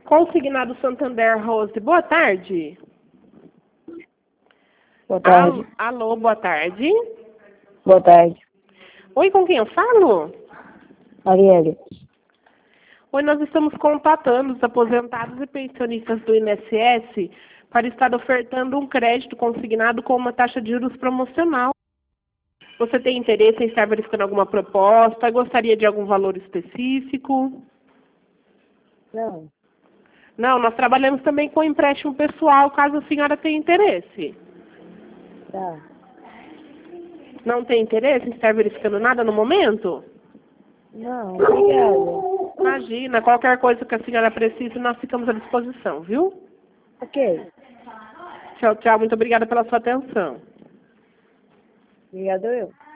Consignado Santander Rose, boa tarde. Boa tarde. Alô, boa tarde. Boa tarde. Oi, com quem eu falo? Arielle. Oi, nós estamos contatando os aposentados e pensionistas do INSS para estar ofertando um crédito consignado com uma taxa de juros promocional. Você tem interesse em estar verificando alguma proposta? Gostaria de algum valor específico? Não. Não, nós trabalhamos também com empréstimo pessoal, caso a senhora tenha interesse. Tá. Não tem interesse em estar verificando nada no momento? Não, obrigada. Imagina, qualquer coisa que a senhora precise, nós ficamos à disposição, viu? Ok. Tchau, tchau. Muito obrigada pela sua atenção. Obrigado eu.